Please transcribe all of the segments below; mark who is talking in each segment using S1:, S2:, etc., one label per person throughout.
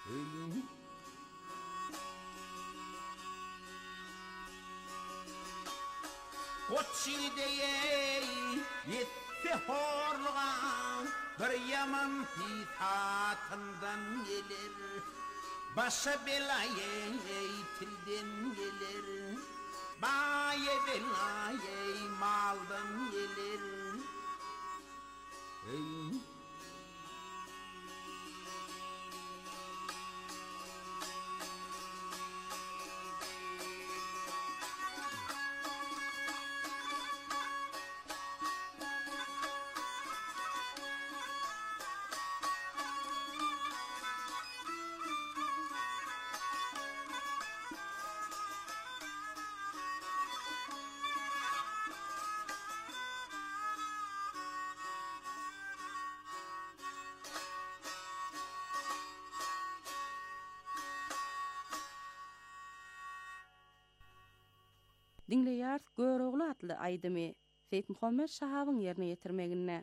S1: Koçideye yetti horgan bir yaman pisatından gelir. Başa belaya tilden gelir. Baya belaya maldan gelir.
S2: Dinleýär Görogly atly aýdymy Seyit Muhammed Şahabyň ýerine ýetirmegine.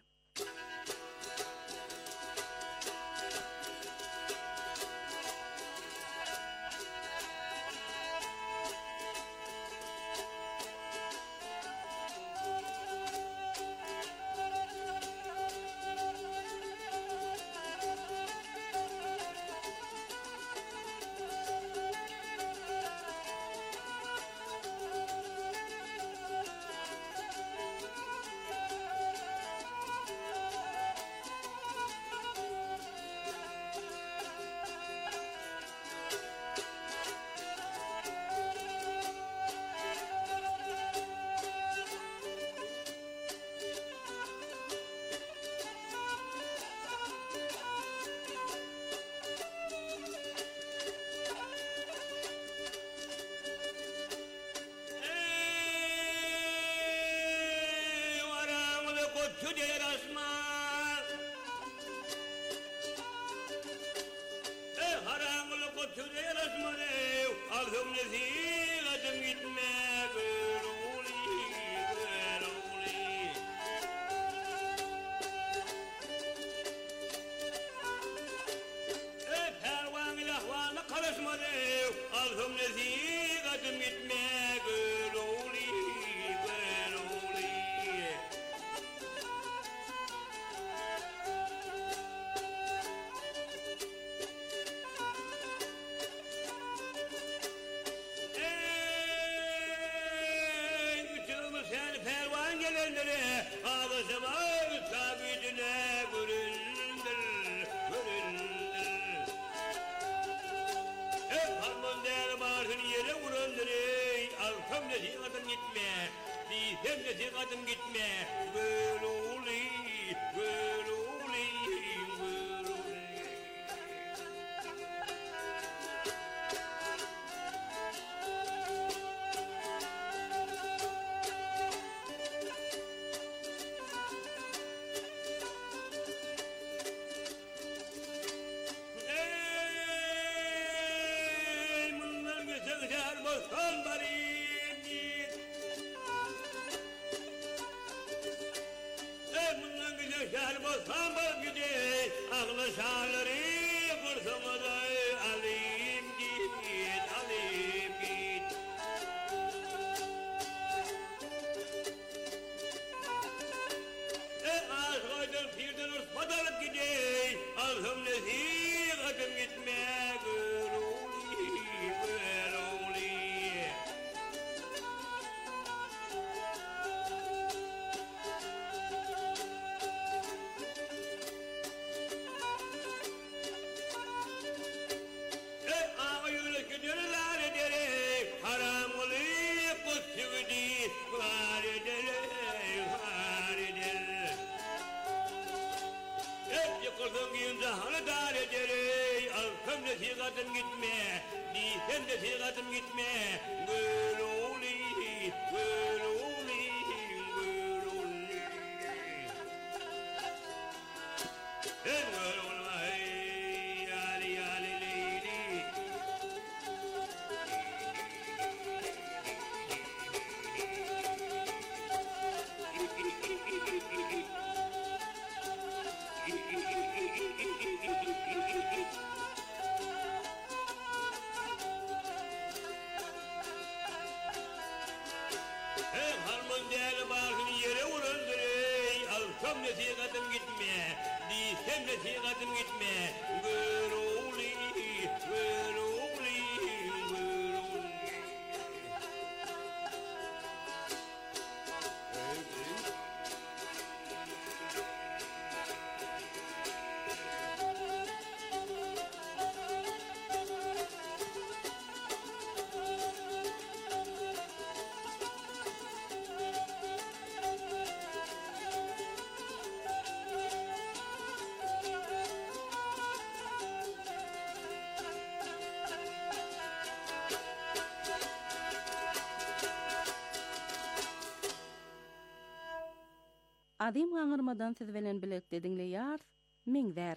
S2: Adım gaňyrmadan siz bilen birlikde dinleýär, Meňzer.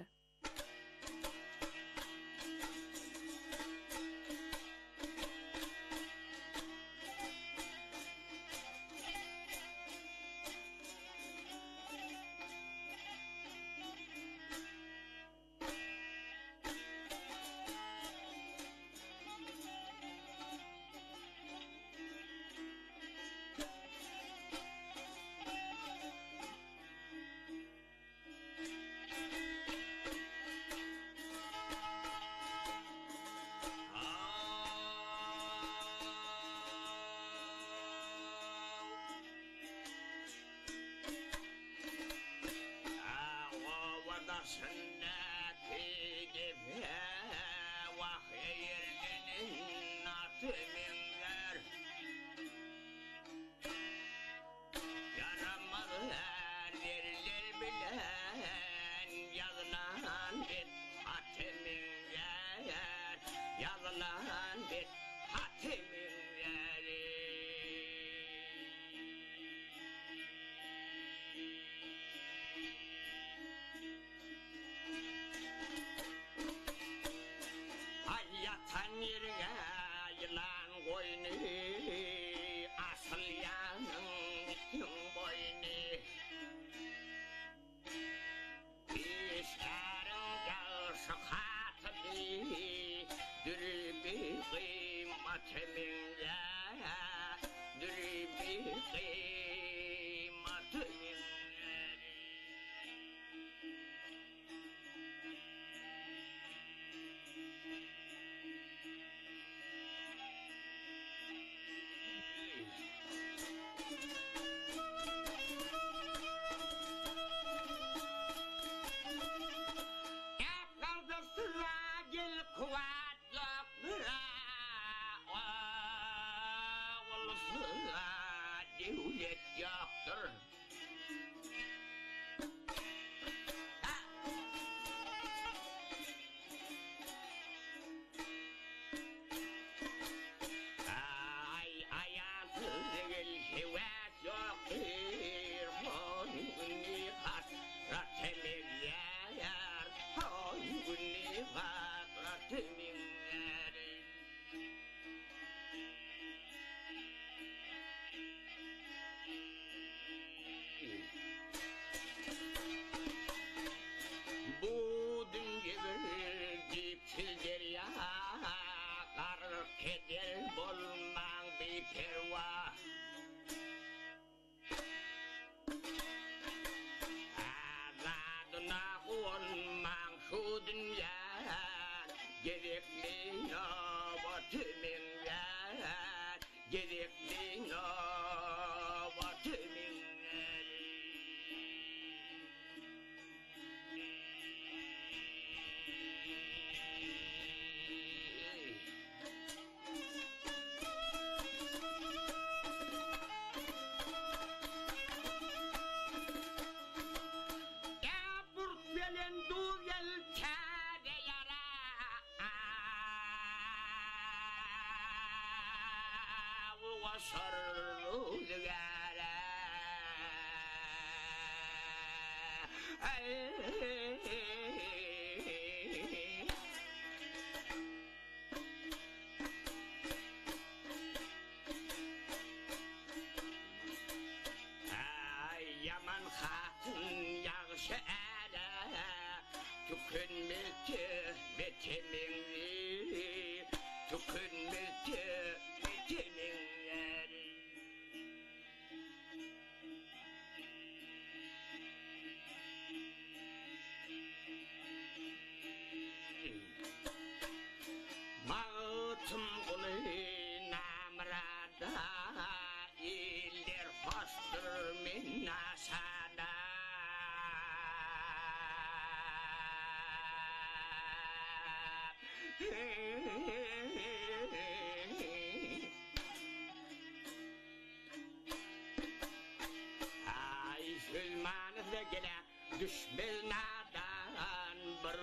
S3: Düşmelnadan bir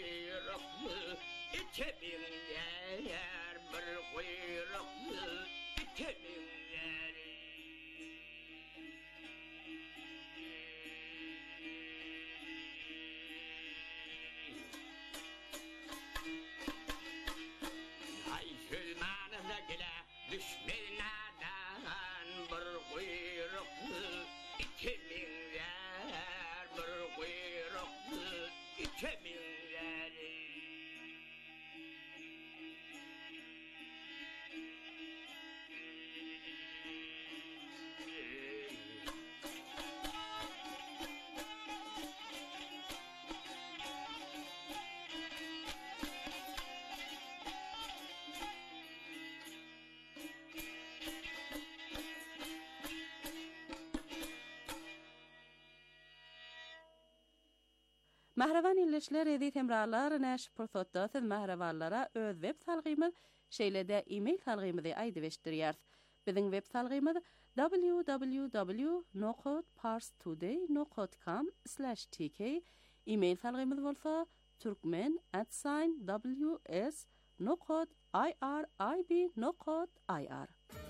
S3: kuyruklu ite binler, bir kuyruklu ite binler.
S2: Mahravan illeşler edi temralar näş pursatda siz mahravanlara öz web salgymyz şeýlede e-mail salgymyzy aýdyp Bizim web salgymyz www.nocodeparstoday.com/tk. E-mail salgymyz bolsa turkmen@ws.irib.ir.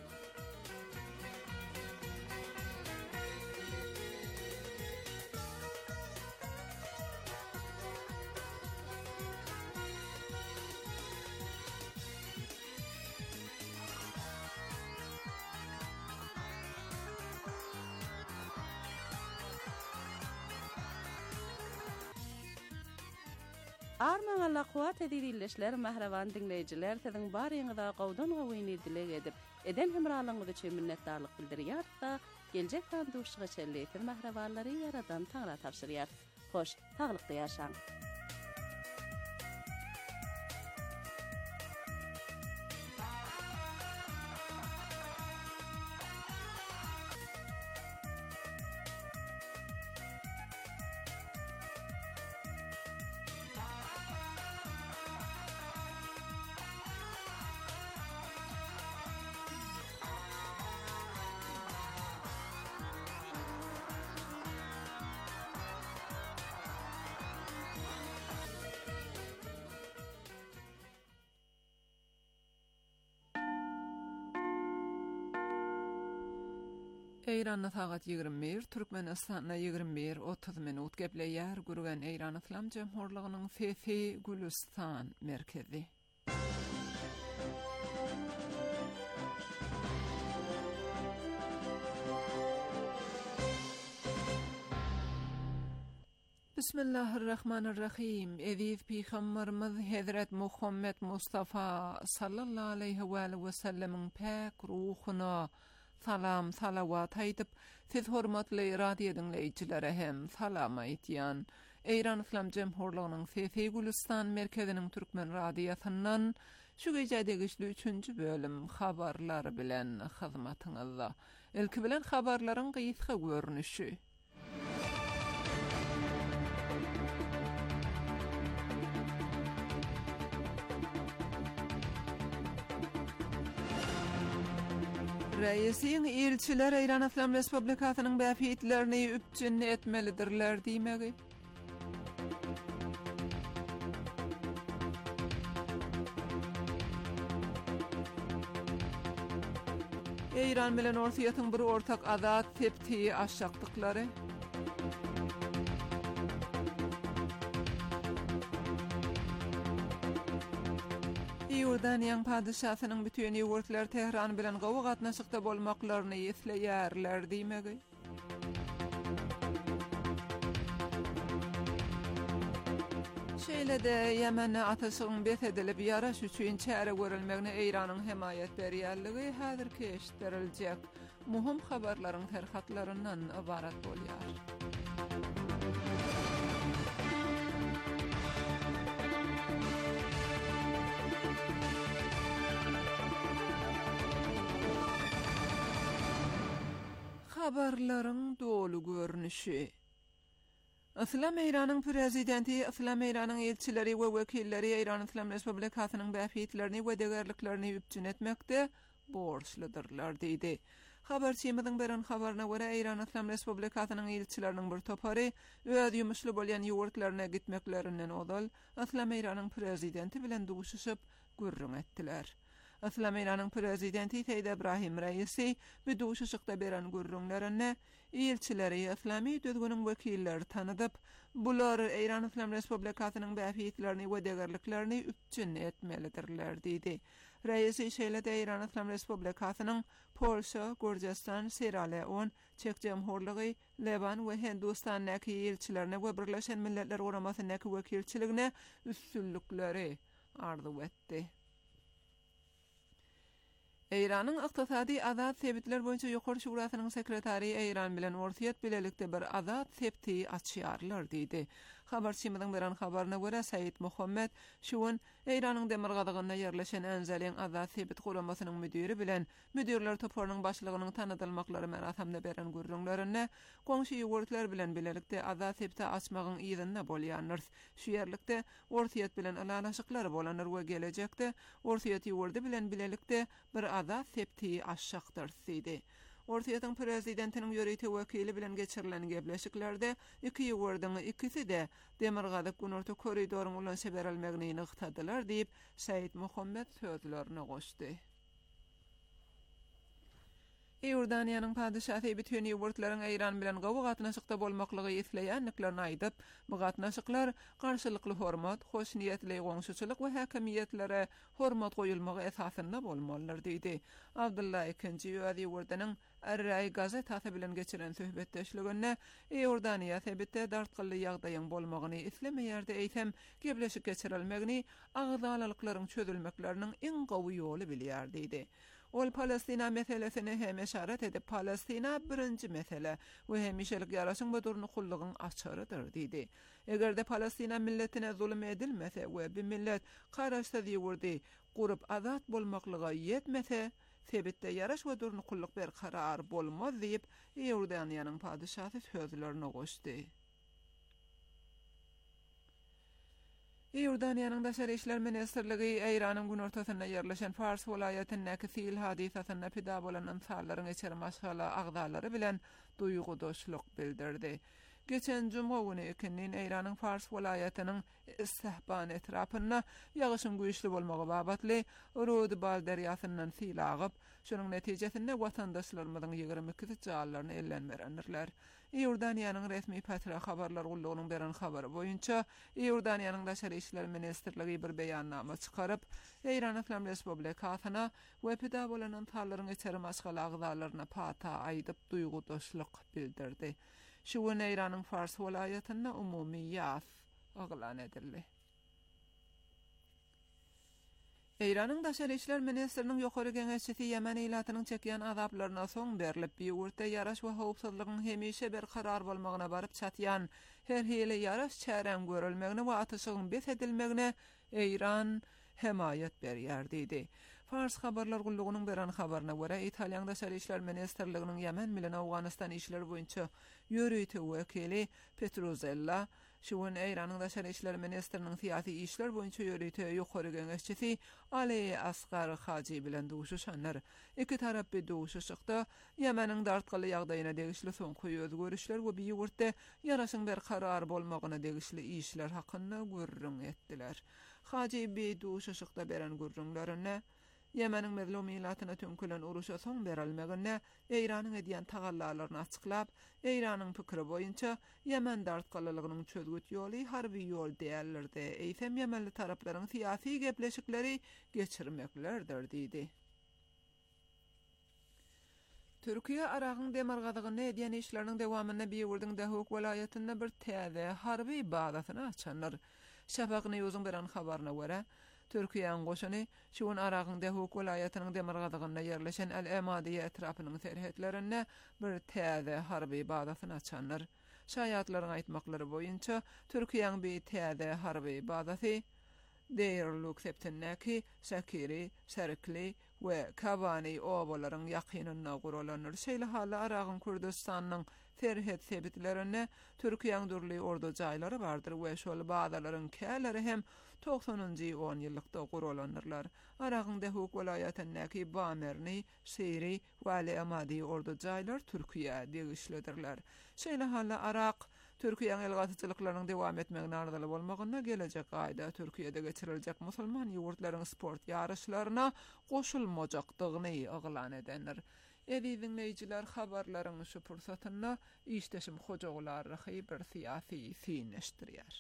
S2: Arman Allah kuwat edilişler mahravan dinleyijiler siziň baryňyza gowdan gowyny dilek edip eden hemralygyňyzy üçin minnetdarlyk bildirýär da geljek tanduşyga çelleýär mahrawanlary yaradan taňra tapşyrýar. Hoş, taglykda ýaşaň.
S4: Eýranda sagat 21, Türkmenistanda 21:30 minut gepleýär gürgen Eýran Islam Jemhurlygynyň Fefi Gülistan merkezi. Bismillahirrahmanirrahim. Eziz Peygamberimiz Hazret Muhammed Mustafa sallallahu aleyhi ve sellemin pak ruhuna salam salavat aýdyp, siz hormatly radio dinleýijilere hem salam aýtýan. Eýran Islam Jemhurlygynyň Fefi Gülistan merkeziniň türkmen radiosundan şu gecedeki 3-nji bölüm habarlar bilen hyzmatyňyzda. Ilki bilen habarlaryň gysga görnüşi. Reisiň elçiler Eýran Islam Respublikasynyň bäfitlerini üpjün etmelidirler diýmegi. Eýran bilen Orsiýatyň bir ortak azat tepti aşakdyklary. Ýordaniýanyň padyşasynyň bütün ýurtlar Tehran bilen gowy gatnaşykda bolmaklaryny isleýärler diýmegi. Şeýlede Ýemene ataşygyň besedilip ýaraş üçin çäre görülmegine Eýranyň hemaýat berýärligi häzirki eşitdiriljek muhim habarlaryň terhatlaryndan ibarat bolýar. Habarlaryň dolu görnüşi. Islam Eýranyň prezidenti, Islam Eýranyň elçileri we wekilleri Eýran Islam Respublikasynyň bäfitlerini we degerliklerini üpjün etmekde borçlydyrlar diýdi. Habarçymyzyň beren habaryna görä Eýran Islam Respublikasynyň elçileriniň bir topary öz ýumuşly bolýan ýurtlaryna gitmeklerinden odal Islam Eýranyň prezidenti bilen duşuşyp gürrüň etdiler. Islam Eýranyň prezidenti Seýid Ibrahim Raisi bu duşuşykda beren gürrüňlerine elçileri Islamy düzgünüň wekilleri tanydyp, bular Eýran Islam Respublikasynyň bäfitlerini we degerliklerini üpjün etmelidirler diýdi. Raisi şeýlede Eýran Islam Respublikasynyň Polşa, Gürjistan, Sierra Leone, Çek Jemhurlygy, Leban we Hindistanyň elçilerine we Birleşen Milletler Guramasynyň wekilçiligine üstünlükleri arzu etdi. Eýranyň ykdysady azat sebitler boýunça ýokary şurasynyň sekretary Eýran bilen Orsiýat bilelikde bir azat septi açýarlar diýdi. Habarçymyň beren habaryna görä Said Muhammed şuwun Eýranyň demirgadygyna ýerleşen Anzaliň Azad Sebit guramasynyň müdiri bilen müdirler toparynyň başlygynyň tanydylmaklary meratamda beren gurrunlaryny goňşy ýurtlar bilen bilelikde Azad Sebit'i açmagyň ýygyna bolýanlar. Şu ýerlikde ortiýet bilen alalaşyklar bolanlar we gelecekde ortiýet ýurdy bilen bilelikde bir Azad Sebit'i aşşakdyr diýdi. Ortiýetin prezidentiniň ýöreýte wekili bilen geçirilen gepleşiklerde iki ýurdyň ikisi de demirgadyk günorta korridoryň ulan seberelmegini ňyktadylar diýip Said Muhammed sözlerini goşdy. Ýordaniýanyň padşahy bütün ýurtlaryň Eýran bilen gowy gatnaşykda bolmaklygy isleýänliklerini aýdyp, bu gatnaşyklar garşylykly hormat, hoş niýetli goňşuçylyk we häkimiýetlere hormat goýulmagy esasynda bolmalydyr diýdi. Abdulla ikinji ýöňe ýurdynyň Ar-Ray gazetasy bilen geçiren söhbetdeşliginde Ýordaniýa sebitde dartgyly ýagdaýyň bolmagyny islemeýärdi eýsem, gepleşik geçirilmegini agzalalyklaryň çözülmekleriniň iň gowy ýoly bilýär diýdi. Ol Palestina meselesine hem eşaret edip Palestina birinci mesele ve hemişelik yaraşın bu durnu kulluğun açarıdır dedi. Eger de Palestina milletine zulüm edilmese ve bir millet karaşsa diýurdy, gurup azat bolmaklyga yetmese, sebitde yaraş ve durnu kulluk bir karar bolmaz diýip Ýordaniýanyň padşahy sözlerini goşdy. Ýordaniýanyň daşary işler ministrligi Eýranyň günortasyna ýerleşen Fars welaýatynyň Sil hadisasyna pida bolan insanlaryň içeri maşgala agdalary bilen duýgudaşlyk bildirdi. Geçen juma güni ikinin Eýranyň Fars welaýatynyň Sahban etrapynda ýagyşyň güýçli bolmagy babatly Rud baldaryasynyň sil agyp, şonuň netijesinde watandaşlarymyň 22 jallaryny ellenmerenler. Ýordaniýanyň resmi patria habarlar gullugynyň beren habary boýunça Ýordaniýanyň daşary işler ministrligi bir beýannama çykaryp, Eýran Islam Respublikasyna we pida bolan insanlaryň içeri maşgala agdalaryna pata aýdyp duýgudaşlyk bildirdi. Şu gün Eýranyň Fars welaýatyna umumy ýas aglan edildi. Eýranyň daşary işler ministriniň ýokary geňeşçisi Ýemen ýylatynyň çekýän azaplarına soň berilip, bir ýurtda ýaraş we howpsuzlygyň hemişe bir karar bolmagyna baryp çatýan her hili ýaraş çärem görülmegine we atyşygyň bes edilmegine Eýran hemayet berýär diýdi. Fars habarlar gullugynyň beren habaryna görä, Italiýanyň daşary işler ministrliginiň Ýemen bilen Awganistan işleri boýunça ýöreýte wekili Petruzella şu gün Eýranyň daşary işler ministriniň syýasy işler boýunça ýöreýte ýokary geňeşçisi Ali Asgar Haji bilen duşuşanlar. Iki tarap bir duşuşykda Ýemeniň dartgyly ýagdaýyna degişli soňky özgörüşler we bir ýurtda ýaraşyň bir karar bolmagyna degişli işler hakynda gurrun etdiler. Haji bir duşuşykda beren gurrunlaryny Ýemeniň mezlum ýylatyna tönkülen uruşa soň berilmegine Eýranyň edýän tagallalaryny açyklap, Eýranyň pikiri boýunça Ýemen dartgylylygynyň çözgüt ýoly harby ýol dälirdi. Eýsem Ýemenli taraplaryň syýasy gepleşikleri geçirmeklerdir diýdi. Türkiýe Aragyň demirgadygyny edýän işleriniň dowamyna bir ýurdyň Dahuk welaýatynda bir täze harby bazasyny açanlar. Şafak Newsyň beren habaryna görä, Türkiýanyň goşuny şu gün Aragyň Dahuk welaýatynyň demirgadygyna ýerleşen El-Emadiýe etrapynyň serhetlerinde bir täze harby bazasyny açanlar. Şaýatlaryň aýtmaklary boýunça Türkiýanyň bir täze harby bazasy Deirluk septennäki Sakiri, Serkli we Kabani obalaryň ýakynyna guralanır. Şeýle hala Aragyň Kürdistanyň serhet sebitlerine Türkiýanyň durly ordu jaýlary bardyr we şol bazalaryň käleri hem 90-njy 10 ýyllykda guralanyrlar. Aragyň Dahuk welaýatynyň Bamerni, Siri we El-Emadi ordu jaýlar Türkiýe degişlidirler. Şeýle hala Arak Türkiýanyň elgatyçylyklarynyň dowam etmegine ardaly bolmagyna gelecek aýda Türkiýede geçiriljek musulman ýurtlaryň sport ýarışlaryna goşulmajakdygyny aglan edenler. Dinleyijiler habarlaryň şu pursatyna işdeşim hojaglar rahy bir syýasy syneşdirýär.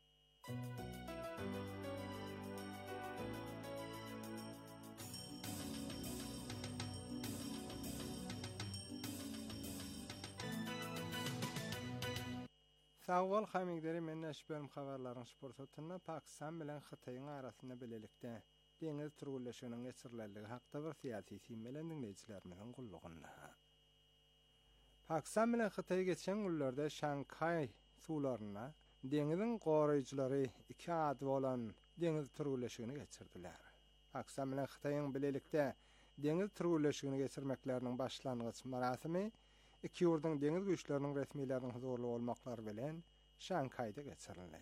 S5: Sağol hamigleri men näşbelm habarlaryň sportatyna Pakistan bilen Hytaýyň arasynda bilelikde deňiz türgülleşiginiň geçirilýändigi hakda bir syýasy siýmeler dinleýijilerimiň gullugynda. Pakistan bilen Hytaý geçen günlerde Şanghai suwlaryna Deňiziň goraýjylary 2 ady bolan deňiz türgüleşigini geçirdiler. Pakstan bilen Hytaýyň bilelikde deňiz türgüleşigini geçirmekleriniň başlangyç marasimy iki ýurduň deňiz güýçleriniň resmiýetleriniň huzurly bolmaklary bilen Şanhaýda geçirildi.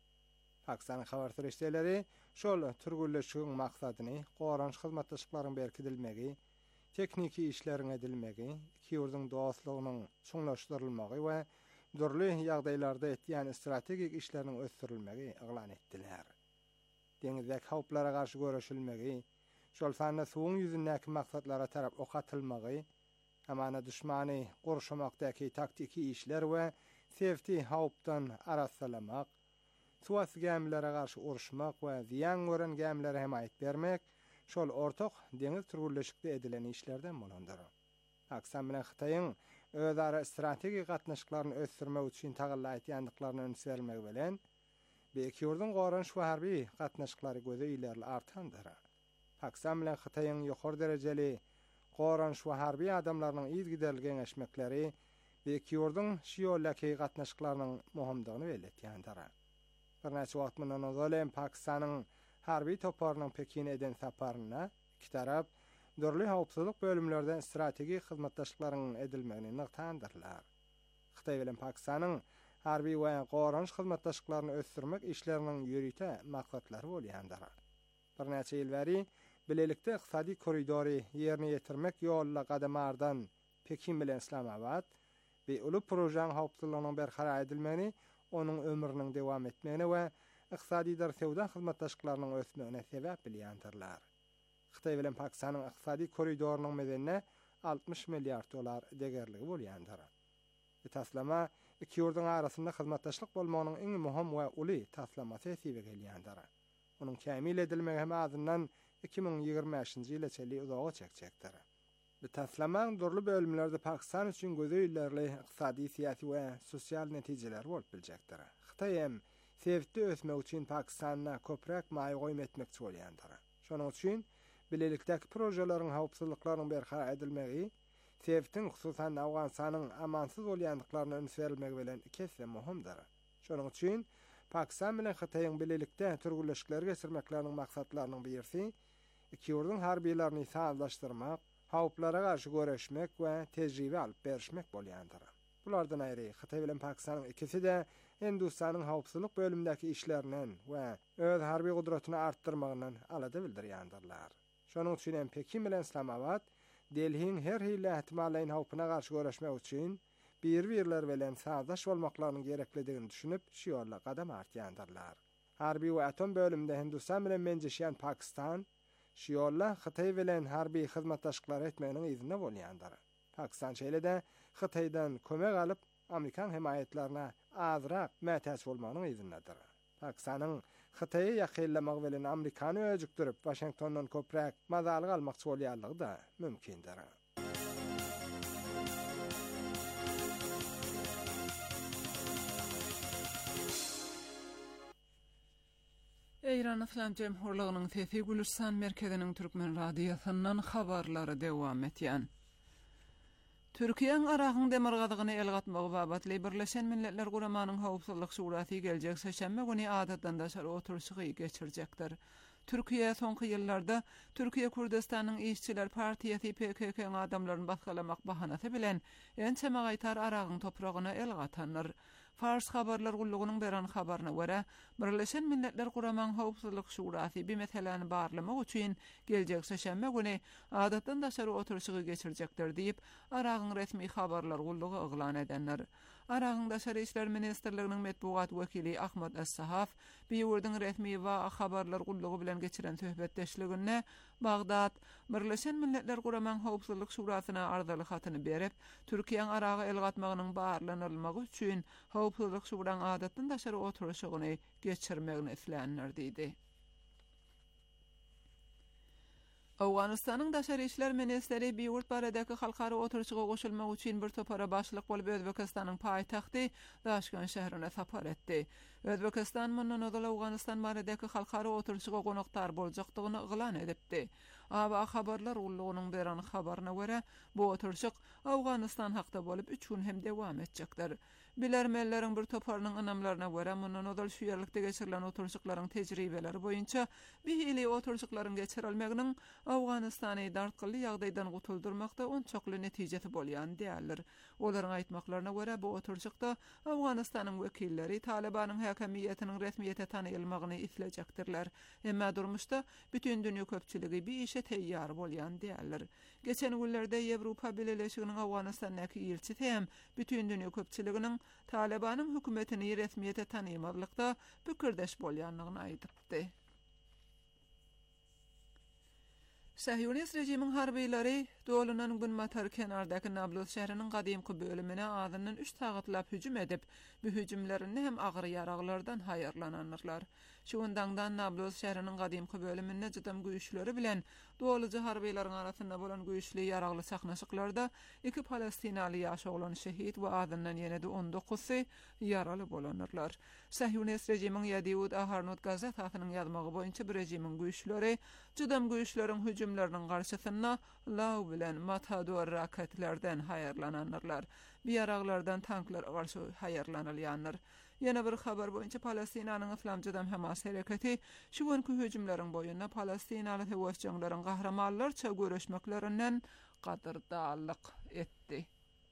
S5: Pakstan habar türeşdeleri şol türgüleşigiň maksadyny goranç hyzmatdaşlyklaryň berkidilmegi, tekniki işleriň edilmegi, iki ýurduň dostlugynyň çuňlaşdyrylmagy we dürli ýagdaýlarda etýän strategik işleriň ösdürilmegi eglan etdiler. Deňizdäki hawplara garşy göreşilmegi, şol sanda suwuň ýüzündäki maksatlara tarap ok atylmagy, hamana düşmany gorşamakdaky taktiki işler we sefti hawpdan arassalamak, suwat gemlere garşy uruşmak we ziýan gören gemlere hemayet bermek, şol ortak deňiz türgüleşikde edilen işlerden bolandyr. Pakstan bilen Hytaýyň özara strategik gatnaşyklaryny ösdürmek üçin tagalla etýändiklaryny öňsürmek bilen iki ýurduň goranç we harby gatnaşyklary göze ilerli artandyr. Pakstan bilen Hytaýyň ýokary derejeli goranç we harby adamlarynyň ýygydelgen eşmekleri iki ýurduň şiýolaky gatnaşyklarynyň muhimdygyny belletýändir. Bir näçe wagt mundan öňden Pakistanyň harby toparynyň Pekin'e eden saparyna iki tarap dörli hawpsuzlyk bölümlerden strategik hyzmatdaşlyklaryň edilmegini nykdandyrlar. Hytaý bilen Pakistanyň harby we goranç hyzmatdaşlyklaryny ösdürmek işleriniň ýürüte maksatlary bolýandyr. Bir näçe ýyl beri bilelikde iqtisadi koridory ýerine ýetirmek ýolunda gadamardan Pekin bilen Islamabad we uly projeň hawpsuzlygynyň berhara edilmegini, onuň ömrüniň dewam etmegine we iqtisadi sewda hyzmatdaşlyklarynyň ösmegine sebäp bilýändirler. Hytaý bilen Pakistanyň iqtisadi koridorynyň medenine $60 milliard degerligi bolýandyr. Taslama iki ýurduň arasynda hyzmatdaşlyk bolmagynyň iň muhim we uly taslamasy hesaba gelýändir. Onuň kämil edilmegi hem azyndan 2025-nji ýyla çeli uzağa çekjekdir. Bu taslamaň durly bölümlerde Pakistan üçin göze ilerli iqtisadi, siýasy we sosial netijeler bolup biljekdir. Hytaý hem sevdi ösmek üçin Pakistana köprek maý goýum etmekçi bolýandyr. Şonuň üçin bilelikdäki projelerin hawpsuzlyklarynyň berhara edilmegi, sevdin hususan Awganistanyň amansyz bolýandyklaryny öňsürilmegi bilen kesem muhimdir. Şonuň üçin Pakistan bilen Hytaýyň bilelikde türgüleşikleri geçirmekleriniň maksatlarynyň birisi iki ýurduň harbylaryny sazlaşdyrmak, hawplara garşy göreşmek we tejribe alyp berişmek bolýandyr. Bulardan aýry Hytaý bilen Pakistanyň ikisi de Hindistanyň hawpsuzlyk bölümindäki işlerinden we öz harby gudratyny artdyrmagyndan alada bildirýändirler. Şonuň üçin hem Pekin bilen Islamabad Delhiň her hili ähtimallaryň hawpyna garşy göreşmek üçin bir-birler bilen sazdaş bolmaklarynyň gerekligini düşünüp şiýorla gadam artýandirler. Harby we atom bölüminde Hindistan bilen menjeşýän Pakistan şiýorla Hytaý bilen harby hyzmatdaşlyklary etmeginiň izni bolýandyr. Pakistan şeýle-de Hytaýdan kömek alyp Amerikan himayetlerine azrak mätäç bolmagynyň izindedir. Pakistanyň Hytaýy ýakyllamak bilen Amerikany öjükdirip Washingtondan köprek mazalyk almakçy bolýarlygy da mümkindir.
S4: Eýran Islam Jemhurlygynyň Sesi Gülistan merkeziniň türkmen radiosundan habarlary dewam etýän. Türkiýeň Aragyň demirgazygyny el gatmagy babatly Birleşen Milletler Guramanyň Howpsuzlyk Şurasy geljek şeşenme güni adatdan daşar oturuşy geçirjekdir. Türkiýe soňky ýyllarda Türkiýe Kurdistanyň işçiler partiýasy PKK-nyň adamlaryny baskalamak bahanasy bilen ençe magaýtar Aragyň topragyna el gatanlar. Fars habarlar gullugynyň beran habaryna görä, Birleşen Milletler Guramanyň Howpsuzlyk Şurasy bir meseleni barlamak üçin geljek şeşenme güni adatdan daşar oturuşy geçirjekdir diýip Aragyň resmi habarlar gullugy eglan edenler. Aragyň daşary işler ministrliginiň medbugat wekili Ahmad Es-Sahaf bir ýurduň resmi we habarlar gullugy bilen geçiren söhbetdeşligine Bagdad Birleşen Milletler Guramanyň Howpsuzlyk Şurasyna arzaly hatyny berip, Türkiýeň Aragy el gatmagynyň barlanylmagy üçin Howpsuzlyk Şurasynyň adatdan daşary oturuşyny geçirmegini isleýänler diýdi. Awganistanyň daşary işler ministeri bir ýurt baradaky halkara oturuşyga goşulmak üçin bir topara başlyk bolup Özbekistanyň paýtagty Daşgan şäherine sapar etdi. Özbekistan mundan öňe Awganistan baradaky halkara oturuşyga gonaktar boljakdygyny eglan edipdi. Aba habarlar ullugynyň beran habaryna görä, bu oturuşyk Awganistan hakda bolup 3 gün hem dewam etjekdir. Bilermelleriň bir toparlyň anamlaryna görä mundan odal şu ýerlikde geçirilen oturşyklaryň tejribeleri boýunça bihili oturşyklaryň geçirilmeginiň Awganystany dartgyly ýagdaýdan gutuldurmakda on çokly netijesi bolýan diýerler. Olaryň aýtmaklaryna görä bu oturşykda Awganystanyň wekilleri Talibanyň häkimiýetiniň resmiýete tanylmagyny islejekdirler. Emma durmuşda bütün dünýä köpçüligi bir işe teýýar bolýan diýerler. Geçen günlerde Ýewropa Birleşiginiň Awganystanyňky elçisi hem bütün dünýä köpçüliginiň Talibanyň hökümetini resmiýete tanýmaglykda pikirdeş bolýanlygyny aýdypdy. Sahyonist rejimiň harbiýleri dolunan gün matar kenardaky Nablus şäheriniň gadymky bölümine azyndan 3 sagatlap hüjüm edip, bu hüjümlerini hem agyr ýaraglardan haýarlananlar. Şu undangdan Nablus şäheriniň gadymky bölümine jydam güýçleri bilen doluja harbiýleriň arasynda bolan güýçli ýaragly saknaşyklarda 2 Palestinaly ýaş oglan şehit we azyndan ýene-de 19 ýaraly bolanlar. Sahyonist rejimiň Yediut Aharnot gazetasynyň ýazmagy boýunça bu rejimiň güýçleri jydam güýçleriň hüjümleriniň garşysyna law bilen matador raketlerden haýarlananlar. Bu ýaraglardan tanklar garşy haýarlanylýanlar. Ýene bir habar boýunça Palestinanyň Islamjydam Hamas hereketi şu günkü hüjümleriň boýuna Palestinaly hewasçylaryň gahramanlarça göreşmeklerinden gadyrdalyk etdi.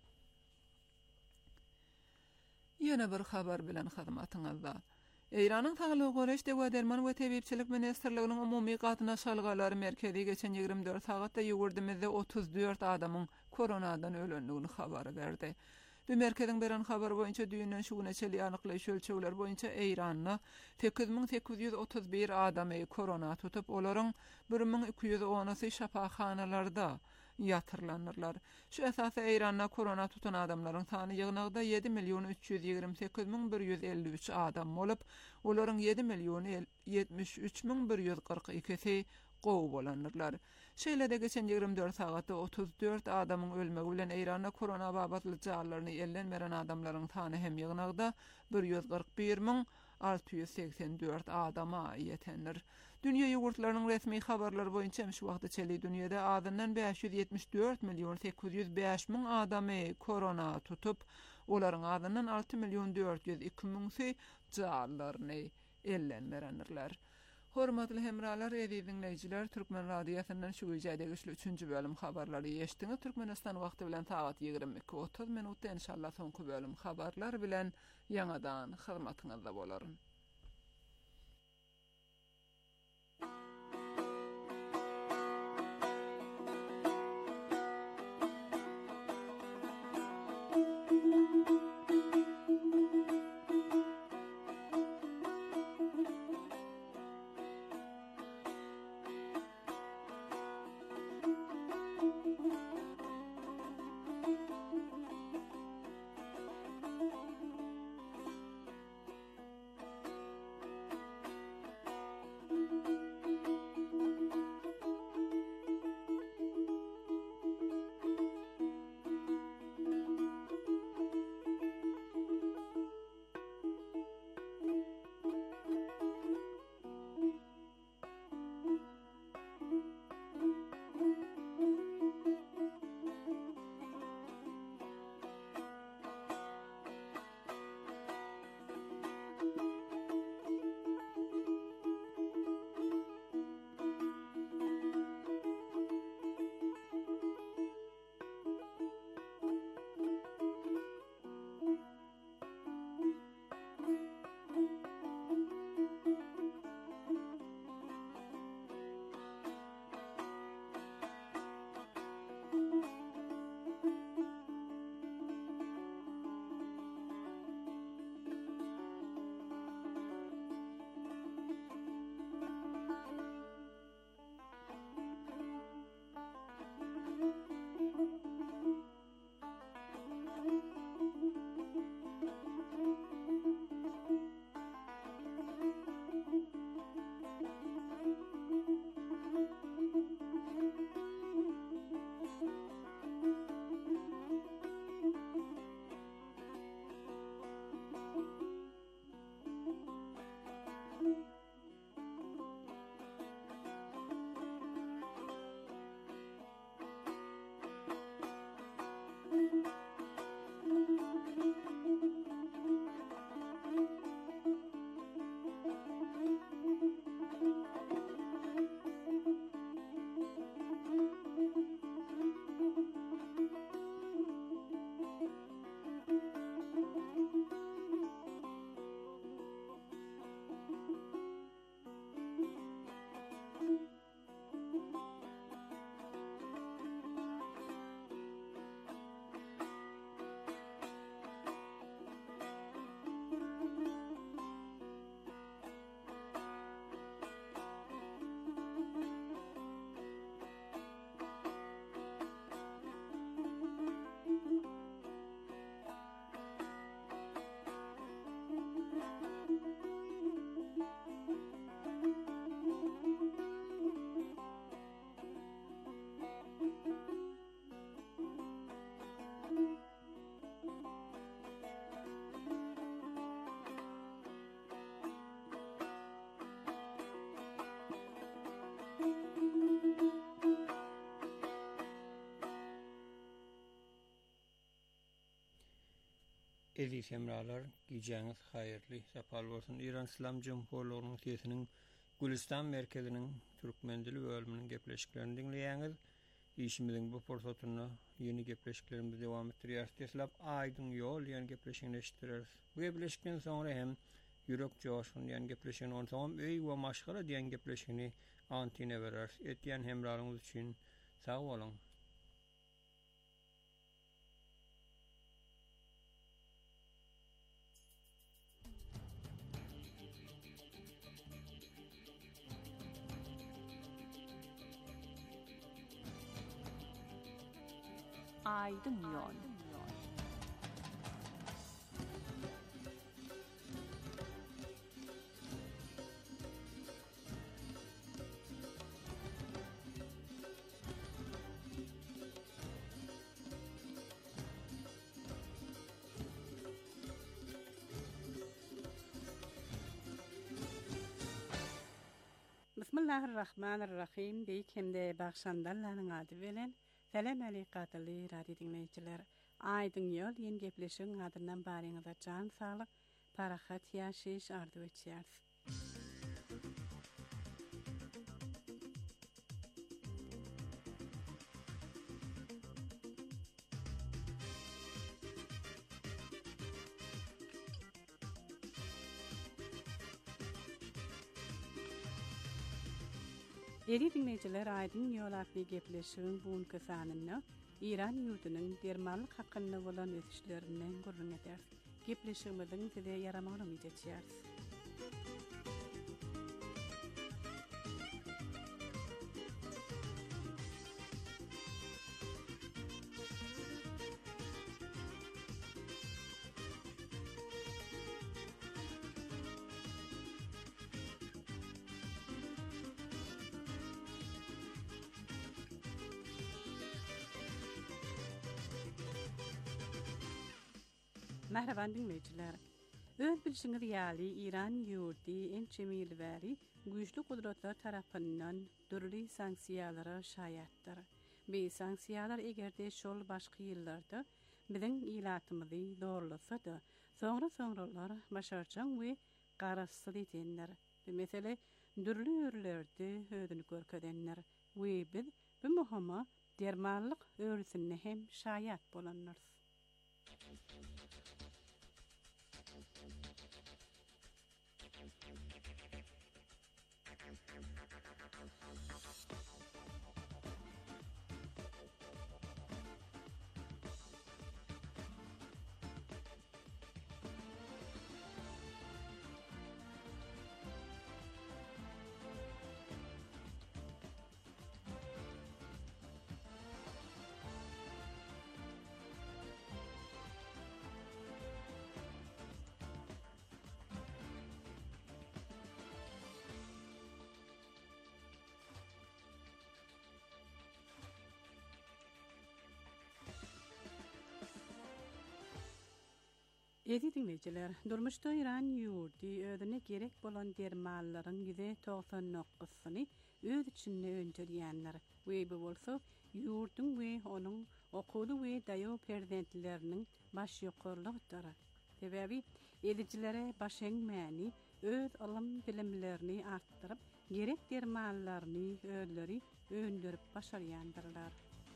S4: Ýene bir habar bilen hyzmatyňyzda. Eýranyň Saglyk Goreş we Derman we Tebipçilik Ministrliginiň umumy gatnaşalgalary merkezi geçen 24 sagatda ýugurdymyzda 34 adamyň koronadan ölendigini habary berdi. Bu merkeziň beren habar boýunça düýünden şu güne çeli anyklaýyş ölçegler boýunça Eýranyň 8831 adamy korona tutup, olaryň 1210-sy şapaxanalarda ýatyrlanırlar. Şu esasy Eýranyň korona tutan adamlaryň sany ýygnagda 7.328.153 adam bolup, olaryň 7.073.142-si gowy bolanlar. Şeýlede geçen 24 sagatda 34 adamyň ölmegi bilen Eýranyň korona babatly jallaryny ellenmeren adamlaryň sany hem ýygnagda 141.684 adama ýetendir. Dünýä ýurtlarynyň resmi habarlary boýunça şu wagtda çeli dünýede adından 574.805.000 adamy korona tutup, olaryň adından 6.402.000 jallaryny ellenmerenler. Hormatly hemralar, dinleýijiler, Türkmen radiosynyň şu güýjäde güçlü 3-nji bölüm habarlary ýeşdiňiz. Türkmenistan wagty bilen saat 22:30 minutda inşallah soňky bölüm habarlar bilen ýanadan hyzmatyňyzda bolaryn.
S6: Eziz hemralar, gijäňiz haýyrly, sapal bolsun. İran İslam Jumhuriyeti'nin sesiniň Gülistan merkeziniň türkmen dili bölüminiň gepleşiklerini dinleýäňiz. İşimiziň bu fursatyny ýeni gepleşiklerimizi dowam etdirýär. Teslap aýdyň ýol ýani gepleşigini eşitdirýäris. Bu gepleşikden soňra hem ýürek joşun ýani gepleşigini onsoňam öý we maşgara diýen gepleşigini antine berýäris. Etýän hemralyňyz üçin sag boluň.
S2: Aydın yol. Bismillahirrahmanirrahim. Deyik hemde bakşandallanyň ady bilen Selam aleykatılı radyo dinleyiciler. Aydın yol ýen gepleşiň adından baryňyza can sağlyk, parahat ýaşaýyş ardy etýär. Eri dinleyiciler, Aydın ýol adly gepleşigiň buňky sanyny İran ýurdunyň dermanlyk hakynda bolan ösüşlerinden gurrun eder. Gepleşigimiziň size ýaramagyn edýär. Merhaba dinleyiciler. Öz bilişiniz ýaly İran ýurdy ençemil bäri güýçli gudratlar tarapyndan dürli sanksiýalara şaýatdyr. Bu sanksiýalar egerde şol başky ýyllarda biziň ilatymyzy zorlasady, soňra-soňralar başarjak we garaşsyz edenler. Bu mesele dürli ýerlerde ödünü görkedenler we biz bu muhima dermanlyk öwrüsine hem şaýat bolanlar. Edi dinleyiciler, durmuşda İran ýurdy ödüne gerek bolan dermallaryň %99-syny öz içinde öňçürýänler. We bu bolsa ýurduň we onuň okuly we daýo prezidentleriniň baş ýokurlygydyr. Sebäbi edicilere baş eňmäni öz alym bilimlerini artdyryp, gerek dermallaryny özleri öndürüp başarýandyrlar.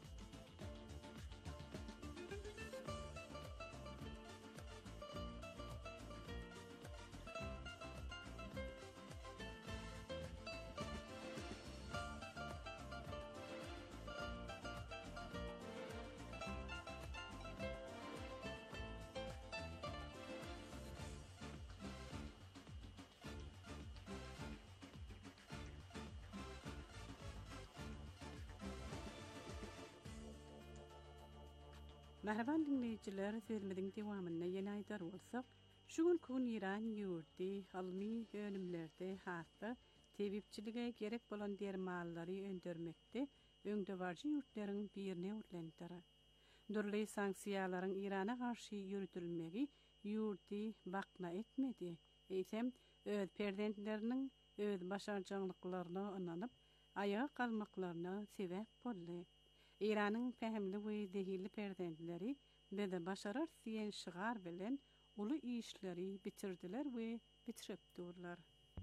S2: Merhaban dinleyiciler, sözümizin devamına ýene aýdar bolsak, şu gün İran ýurdy almy önümlerde hatda tebipçilige gerek bolan dermallary öndürmekde öňde barjy ýurtlaryň birine urlendir. Dürli sanksiýalaryň Irana garşy ýürütilmegi ýurdy bakna etmedi. Eýsem öz prezidentleriniň öz başarjaglyklaryna ynanyp ayağa kalmaklaryna sebäp boldy. İran'ın fehimli ve zehirli prezidentleri bizi başarar diyen şigar bilen
S7: ulu işleri bitirdiler we bitirip durlar.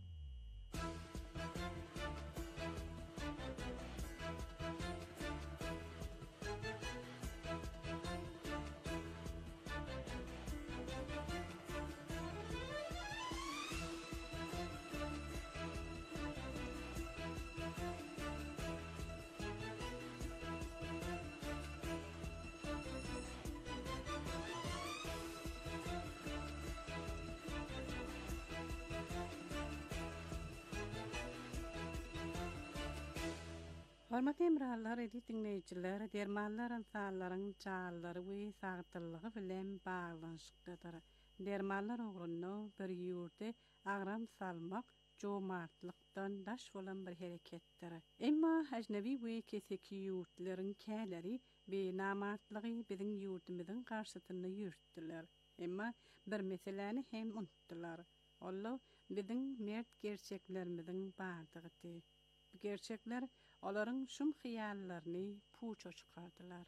S7: Hormatly emrallar, dinleyijiler, dermanlaryň sağlaryň çağallary we sagtyllygy bilen baglanşykdyr. Dermanlar ogruny bir ýurtda agram salmak jomartlykdan daş bolan bir hereketdir. Emma ajnabi we keseki ýurtlaryň käleri we namatlygy biziň ýurtymyzyň garşysyna ýürtdiler. Emma bir meseleni hem unutdylar. Olla biziň mert gerçeklerimiziň bardygy. Bu gerçekler olaryň şum hyýallaryny puça çykardylar.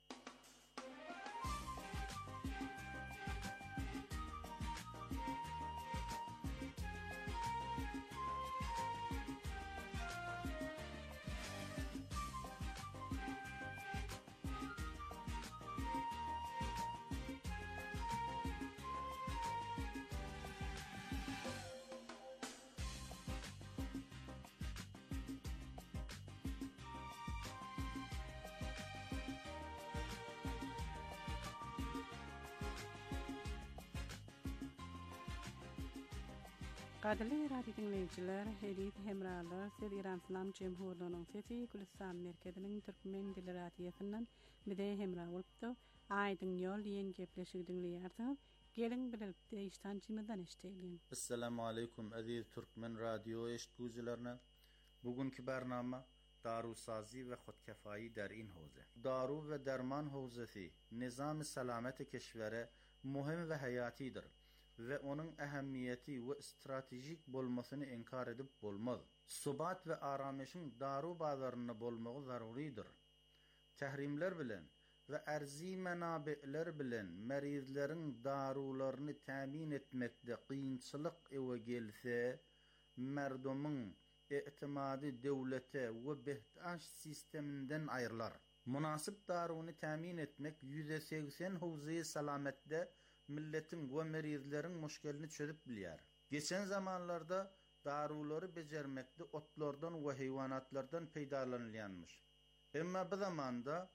S7: Qadirli radio dinleyijiler, hedit hemralar, siz İran İslam Cemhuriyeti'nin sesi Gülistan merkezinin Türkmen dili radiosundan bide hemra bolupdy. Aydın ýol ýen gepleşigi dinleýärsiňiz. Gelin birlikde iştancymyzdan eşdeýin.
S8: Assalamu alaikum aziz Türkmen radio eşitgüjilerine. Bugünkü barnama darusazi ve xudkefayi der in howze. Daru ve derman howzesi nizam-ı selamet keşvere muhim ve hayatydyr. Ve onun ehemmiyeti ve stratejik bolmasını inkar edip bolmaz. Subat ve arameşin daru bazarını bolmağı zaruridir. Tehrimler bilen ve erzi menabiler bilen merizlerin darularını temin etmekde kıyınçılık eve gelse, merdumun itimadı devlete ve behtaş sisteminden ayrılar. Münasip darunu temin etmek %80 huvzi salamette milletin ve merizlerin müşkelini çözüp bilýär. Geçen zamanlarda daruları becermekde otlardan ve hayvanatlardan peydalanılýanmış. Emma bu zamanda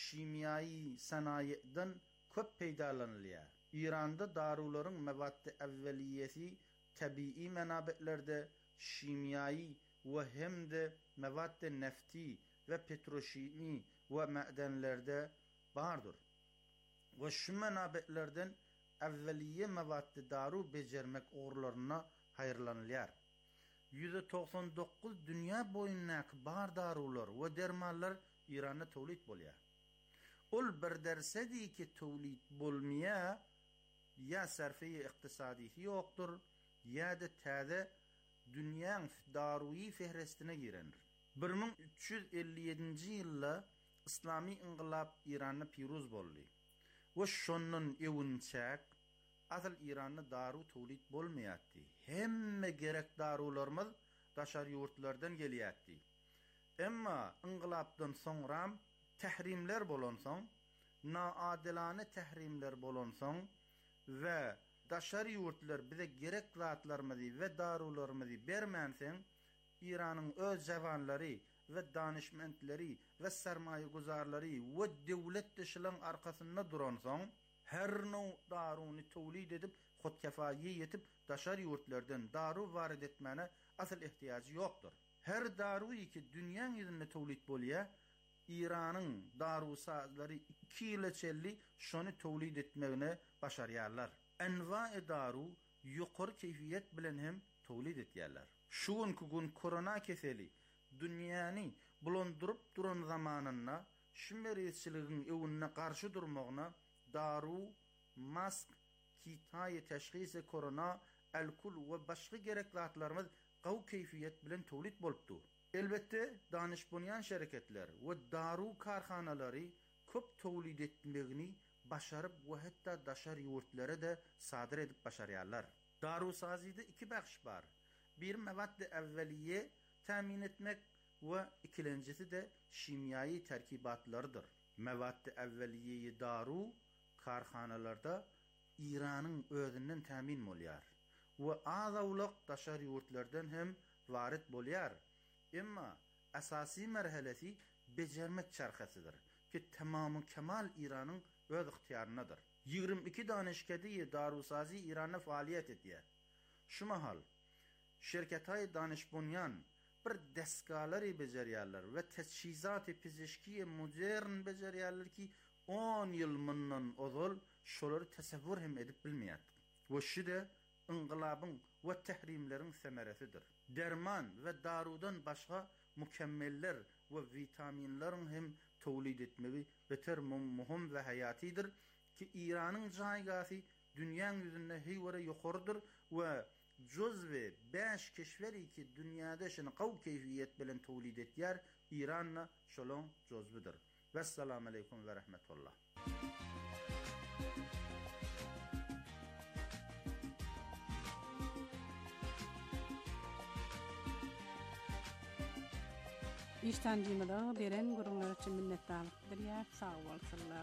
S8: şimyai sanayiden köp peydalanılýar. İran'da daruların mevatte evveliyesi tabii menabetlerde şimyai ve hem de mevatte nefti ve petroşimi ve madenlerde bardır. Ve şu menabetlerden evveliye mevatte daru becermek uğurlarına hayırlanılýar. %99 dünya boyundaky bar darular ve dermanlar İran'da tawlit bolýar. Ol bir dersedi ki tawlit bolmaya ya serfiye iktisadisi yoktur ya da täze dünyanın daruyi fehrestine girendir. 1357-nji ýylda İslami inqilab İran'da piruz boldy. Ve şonun ewinçäk asıl İran'da daru tawlit bolmaýatdy. Hemme gerek darularymyz daşar ýurtlardan gelýärdi. Emma inqilabdan soňra tahrimler bolansoň, naadilane tahrimler bolansoň ve daşar ýurtlar bize gerek zatlarymyzy ve darularymyzy bermänseň, İran'ın öz jawanlary ve danışmentleri ve sermayeguzarları ve devlet dışılan arkasında duransoň, her no daruny tawlid edip xudkefayi yetip daşar ýurtlardan daru varid etmene asıl ihtiyacı yoktur. Her daruy ki dünyanın ýüzünde tawlid bolýar, İran'ın darusazları 2 ýyl içelli şonu tawlid etmegine başarýarlar. Enwa-i daru ýokary keyfiyet bilen hem tawlid etýärler. Şuňky gün korona keseli dünyany bulandyryp duran zamanynda şimeretçiligiň ewine garşy durmagyna daru, mask, kitaýy teşhisi korona, alkol we başga gerek zatlarymyz gaw keyfiyet bilen tawlid bolupdy. Elbette danışbunyan şirketler we daru karhanalary köp tawlid etmegini başarıp ve hatta daşar yurtları da sadır edip başarıyarlar. Darusazide iki bakış var. Bir mevat-ı evveliye temin etmek ve ikincisi de şimyai terkibatlarıdır. Mevat-ı evveliyeyi daru karxanalarda İran'ın özünden temin bolyar. Ve azavlıq daşar yurtlardan hem varit bolyar. Ama asasi merhalesi becermek çarxasıdır ki tamamı kemal İran'ın öz ihtiyarındadır. 22 danışkedi darusazi İran'a faaliyet ediyor. Şu mahal şirketay danışbunyan bir destgaları beceriyarlar ve teçhizat-ı pizişkiye modern beceriyarlar ki 10 yıl mından ozol şoları tesevvür hem edip bilmeyat. Ve şu da inqilabın ve tehrimlerin semeresidir. Derman ve darudan başka mükemmeller ve vitaminlerin hem tevlid etmeyi beter muhim ve hayatidir ki İran'ın caygası dünyanın yüzünde heyvere yukarıdır ve cüzve 5 keşveri ki dünyada şunu qav keyfiyet bilen tevlid etyer İran'la şolon cüzvedir. Vesselamu aleyküm ve rahmetullah.
S7: İştancımda beren gurunlar için minnettarlıktır ya, sağ olsunlar.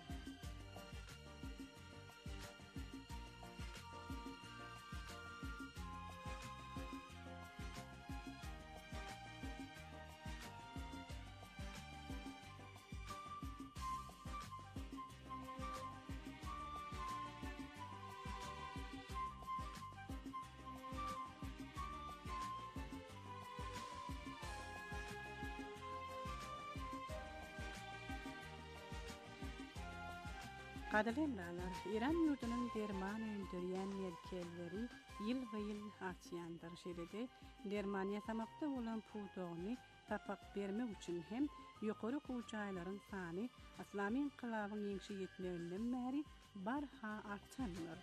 S7: Qadalemralar, İran yurdunun derman öndürýän merkezleri yıl we yıl açýandyr şeride. Derman ýasamakda bolan pudogyny tapak bermek üçin hem ýokary kujaýlaryň sany islamy inqilabyň ýeňşi ýetmegininden bäri barha artýandyr.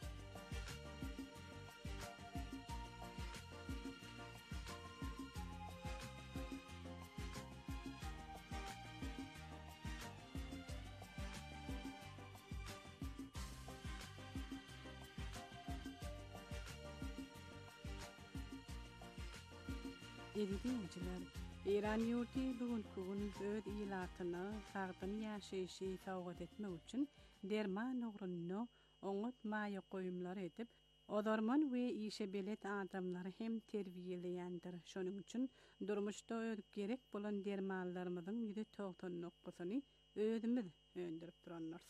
S7: Edinçiler, İran yurdu bugün öz ilatyna sagdyn ýaşaýşy sowgat etmek üçin derman ogrunyny oňat maýa goýumlar edip, odarman we işe belet adamlary hem terbiýeleýändir. Şonuň üçin durmuşda ödüp gerek bolan dermanlarymyzyň %99-syny özümiz öndürip duranlar.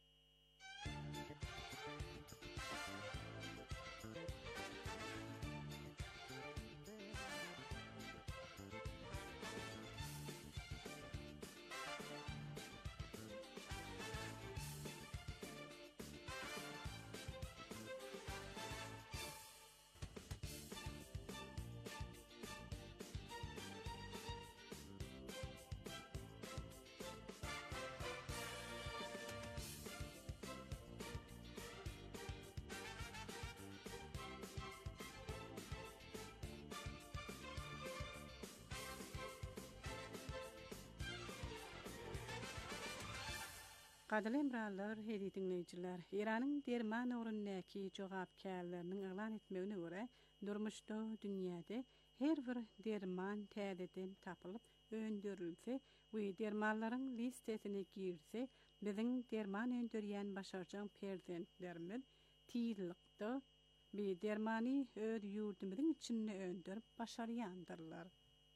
S7: Qadrly emralar, hedi dinleyijiler, İranyň derman orundaky jogapkärleriniň elan etmegine görä, durmuşda dünýäde her bir derman täzeden tapylyp öndürilse we dermanlaryň listesine girse, biziň derman öndürýän başarjak prezidentlerimiz tiýillikde bir dermany öz ýurdumyzyň içinde öndürip başarýandyrlar.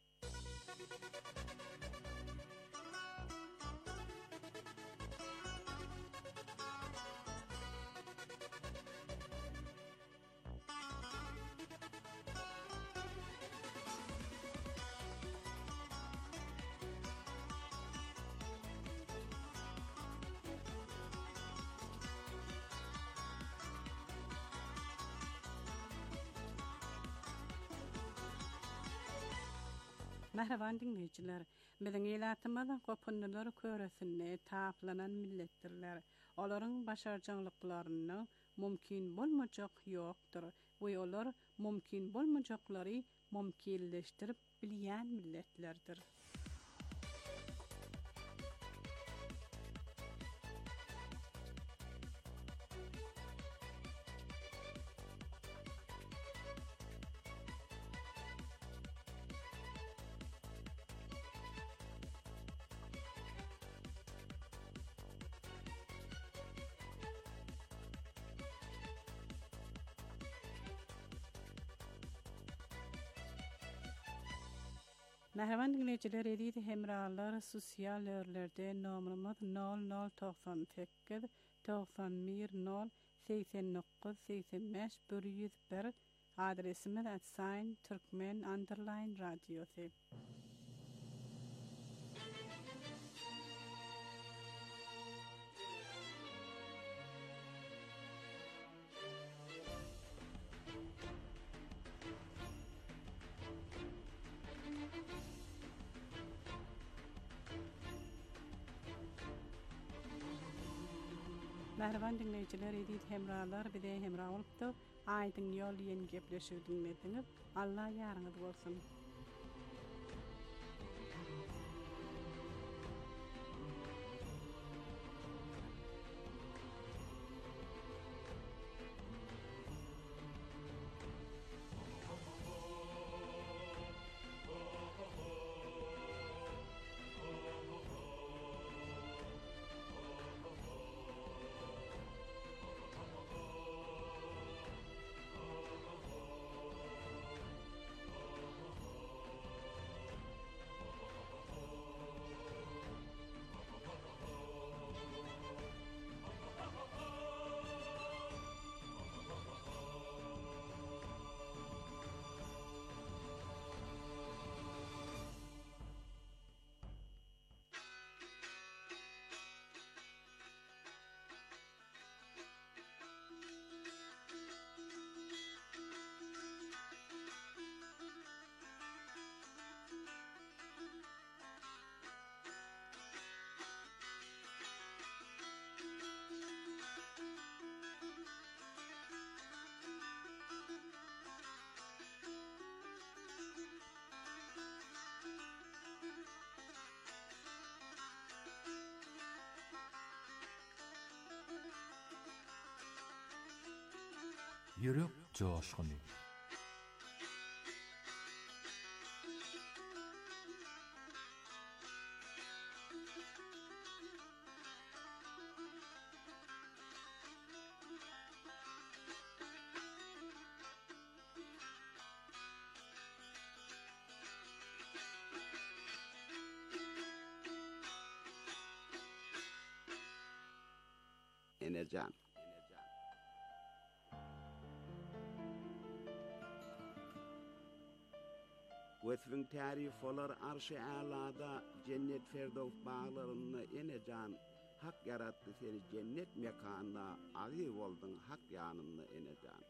S7: Merhaban dinleyijiler. Biziň elatymyzda gopunlar köresinde taplanan milletdirler. Olaryň başarjanlyklaryny mümkin bolmajak ýokdur. Bu olar mümkin bolmajaklary mümkinleşdirip bilýän milletlerdir. Merhaban dinleyiciler, edit hemralar sosyal örlerde nomrumuz 0098 91 0 89 85 101 adresimiz @Türkmen_radyosu. Merhaban dinleyiciler, edit hemralar bir de hemra olupdu. Aydın yol yen gepleşiw dinlediniz. Allah yarınız bolsun.
S9: Yürek coşkunu.
S1: Enecan. Wetfing tarif olar arş-ı alada cennet ferdevs bağlarına enecan. Hak yarattı seni cennet mekanına, aziz oldun hak yanına enecan.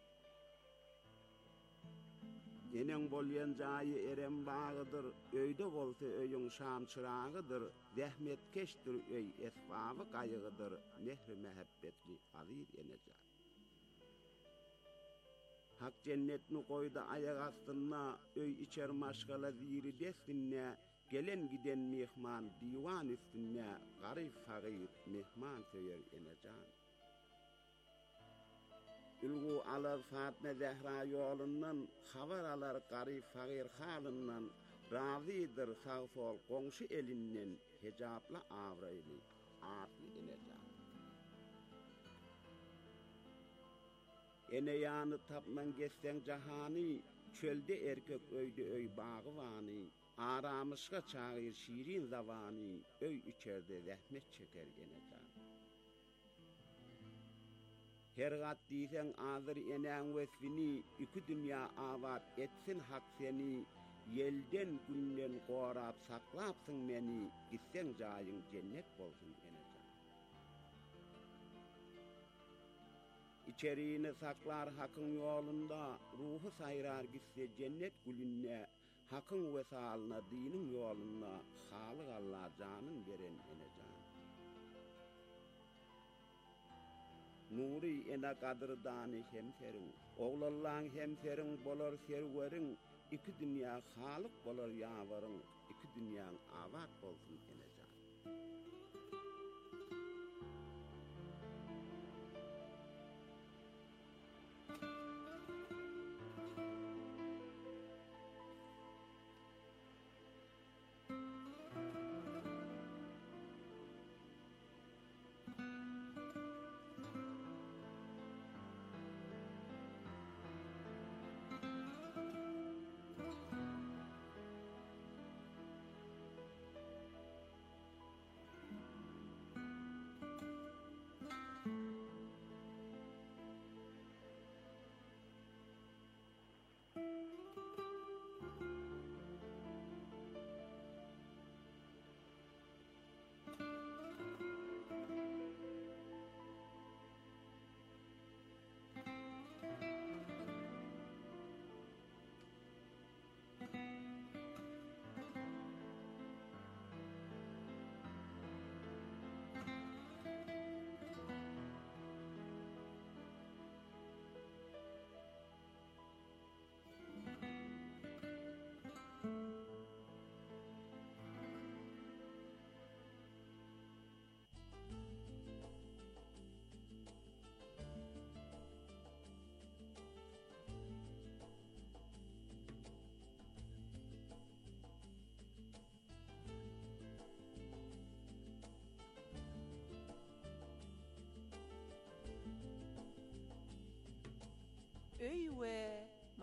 S1: Enen bolyan jayı erem bağıdır, öyde bolsa öyün şam çırağıdır, zahmetkeştir öy esbabı kayığıdır, mehri mehabbetli aziz enecan. Hak cennetini koydu ayak astına, öy içer maşgala ziri destinne, gelen giden mihman divan üstüne, garip fakir mihman söyler enecan. Ülgü alır Fatma Zehra yolundan, haber alır garip fakir halından, razidir sağ sol komşu elinden, hicapla avraylı, atlı enecan. Ene yanı tapman geçsen cahani, çölde erkek öyde öy bağı vani, aramışka çağır şirin zavani, öy içerde zahmet çeker enecan. Her gat diysen azır enen vesfini, iki dünya avat etsin hak seni, yelden günden korap saklapsın beni, gitsen cayın cennet bolsun enecan. İçeriğini saklar hakın yolunda, ruhu sayrar gitse cennet gülünne, hakın vesalına, dinin yoluna, Halık Allah canın veren enecan. Nuri ena kadırdani hemserin, oğlallan hemserin bolar serverin, iki dünya Halık bolar yavarın, iki dünyanın avat olsun enecan.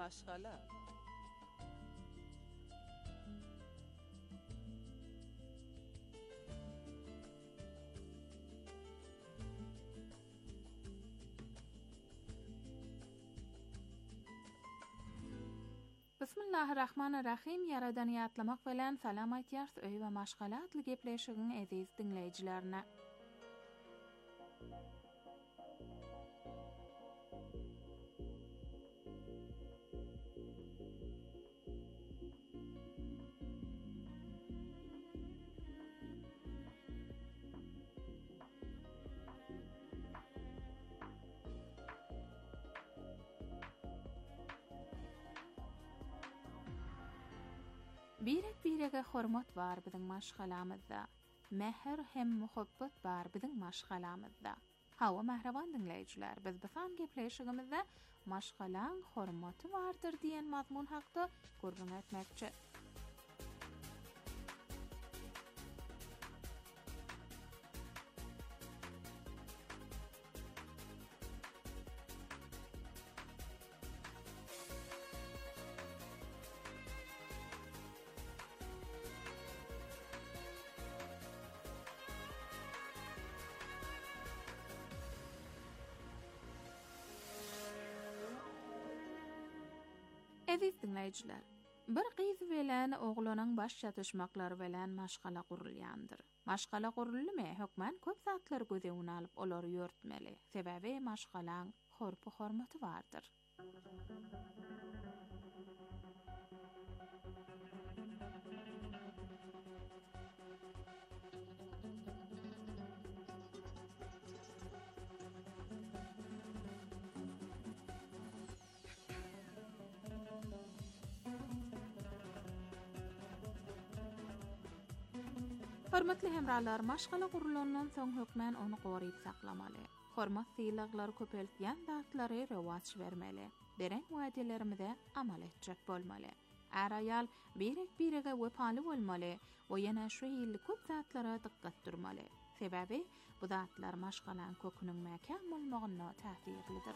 S4: Maşgala.
S9: Bismillahirrahmanirrahim. Yaradan ýatlamak bilen salam aýtýar öý we maşgala adly gepleşigiň eziz dinleýijilerine. Birege hormat bar biziň maşgalamyzda. Mehr hem muhabbat bar biziň maşgalamyzda. Hawa mehreban dinleýijiler, biz bu san gepleşigimizde maşgalaň hormaty bardyr diýen mazmun hakda gurrun etmekçi. Eziz dinleýijiler, bir gyz bilen oglanyň baş ýatışmaklary bilen maşgala gurulýandyr. Maşgala gurulmy hökmen köp zatlar göze alyp olary ýörtmeli. Sebäbi maşgalaň hormaty bardyr. Hormatly hemralar, maşgala gurulandan soň hökmen onu goryp saklamaly. Hormat syýlaglary köpeltýän zatlary rewaç bermeli. Beren wadilerimizde amal etjek bolmaly. Är aýal birege wepaly bolmaly we ýene şu ýyly köp zatlara dikkat durmaly. Sebäbi bu zatlar maşgalaň köküniň mäkan bolmagyna täsirlidir.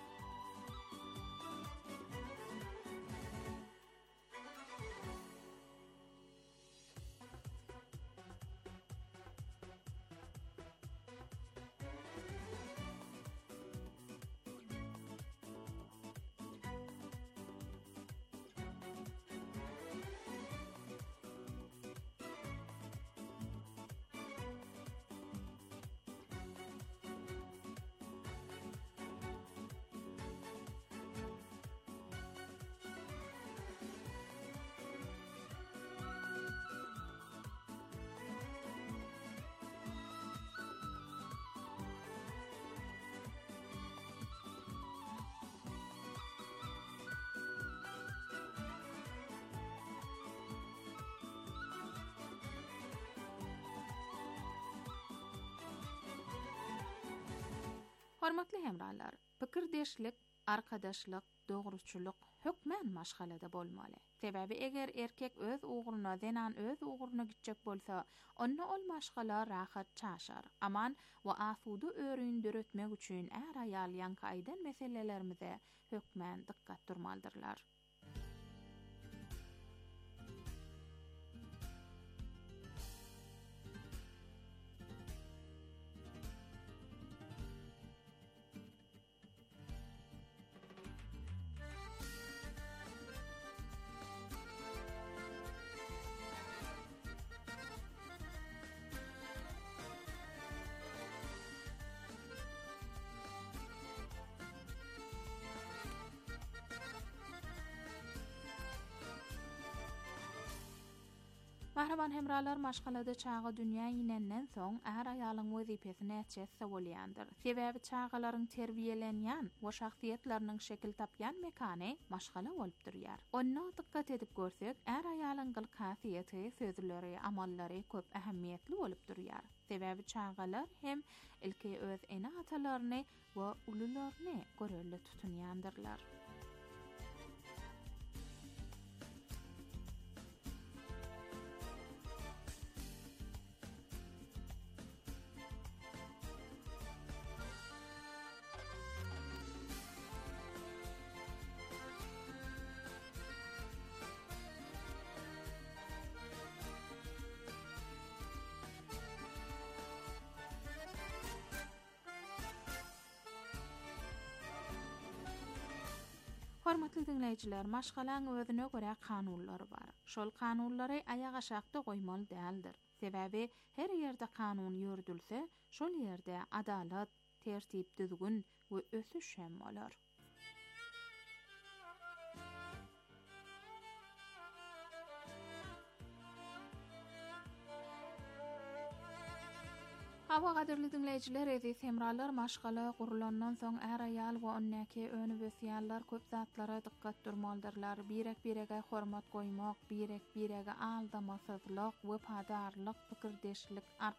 S9: Hormatly hemralar, pikirdeşlik, arkadaşlyk, dogruçuluk hökmen maşgalada bolmaly. Sebäbi eger erkek öz ugruna, denan öz ugruna gitjek bolsa, onda ol maşgala rahat çaşar. Aman we asudy öründür etmek üçin är aýal ýanky aýdan meselelerimize hökmen dikkat durmaldyrlar. Mahraban hemralar, maşgalada çağa dünýä inenden soň är aýalyň wezipesine etjese bolýandyr. Sebäbi çağalaryň terbiýelenýän we şahsiýetleriniň şekil tapýan mekany maşgala bolup durýar. Onda dikkat edip görsek, är aýalyň gylkasyýety, sözleri, amallary köp ähemmiýetli bolup durýar. Sebäbi çağalar hem ilki öz ene atalaryny we ulularyny görelli tutunýandyrlar. Hormatly dinleyijiler, maşgalaň özüne görä kanunlary bar. Şol kanunlary aýaga şakda goýmaly däldir. Sebäbi her ýerde kanun ýördülse, şol ýerde adalat, tertip, düzgün we ösüş hem bolar. Hawa gaderli dinleyijiler, ezi semralar maşgala gurulandan soň her aýal we onnäki öňü bösýärler köp zatlara dikkat durmaldyrlar. Birek-birege hormat goýmak, birek-birege aldamasazlyk we padarlyk, pikirdeşlik,